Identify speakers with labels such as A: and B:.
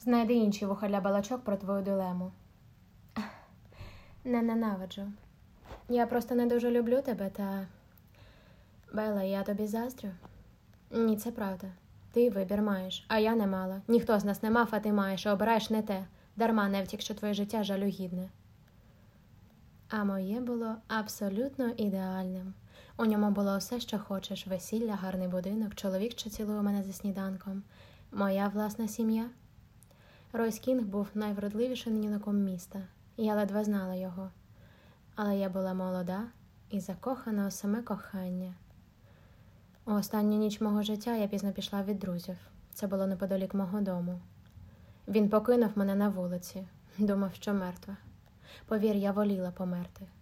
A: Знайди інші вуха для балачок про твою дилему. Не ненавиджу. Я просто не дуже люблю тебе, та... Белла, я тобі заздрю? Ні, це правда. Ти вибір маєш, а я не мала. Ніхто з нас не мав, а ти маєш, а обираєш не те. Дарма не втік, що твоє життя жалюгідне. А моє було абсолютно ідеальним. У ньому було все, що хочеш. Весілля, гарний будинок, чоловік, що цілує мене за сніданком. Моя власна сім'я. Ройс Кінг був найвродливішим юнаком міста. Я ледве знала його. Але я була молода і закохана у саме кохання. У останню ніч мого життя я пізно пішла від друзів. Це було неподалік мого дому. Він покинув мене на вулиці. Думав, що мертва. Повір, я воліла померти.